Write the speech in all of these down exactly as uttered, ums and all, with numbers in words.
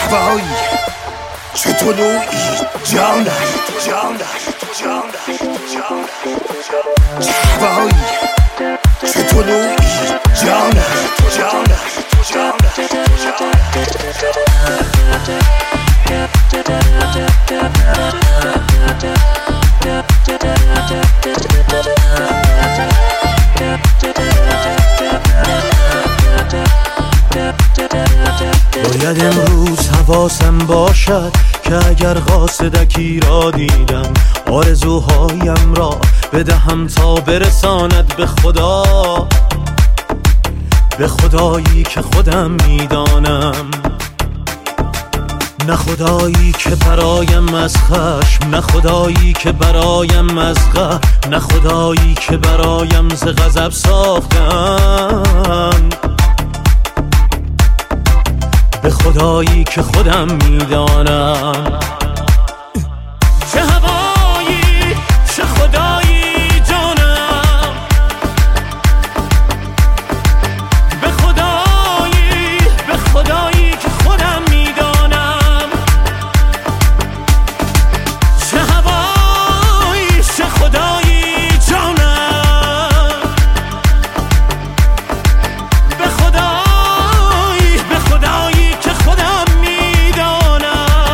هوایی چه طلوعی جانم جانم جانم جانم چه هوایی چه طلوعی جانم جانم جانم باید امروز حواسم باشد که اگر قاصدکی را دیدم آرزوهایم را بدهم تا برساند به خدا، به خدایی که خودم میدانم، نه خدایی که برایم از خشم، نه خدایی که برایم از غم، نه خدایی که برایم ز غضب ساختن، به خدایی که خودم میدانم. چه هوایی چه خدایی جانم، به خدایی به خدایی که خودم میدانم. چه هوایی چه خدایی جانم، به خدایی به خدایی که خودم میدانم.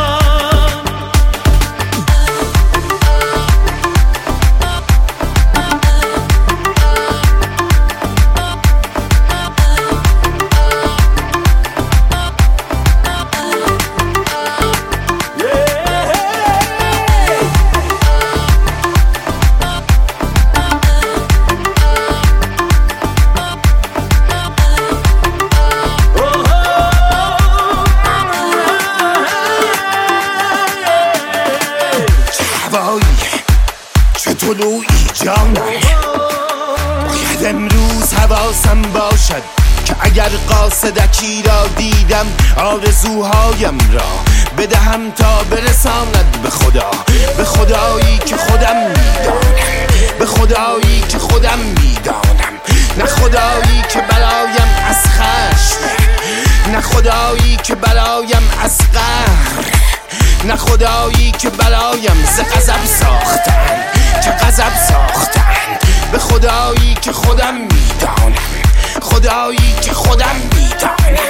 چه طلوعی جانم باید امروز حواسم باشد که اگر قاصدکی را دیدم آرزوهایم را بدهم تا برساند به خدا، به خدایی که خودم میدانم، به خدایی که خودم میدانم، نه خدایی که برایم از خشم، نه خدایی که برایم از قهر، نه خدایی که برایم ز غضب ساختن، که غضب ساختن، به خدایی که خودم میدانم، خدایی که خودم میدانم.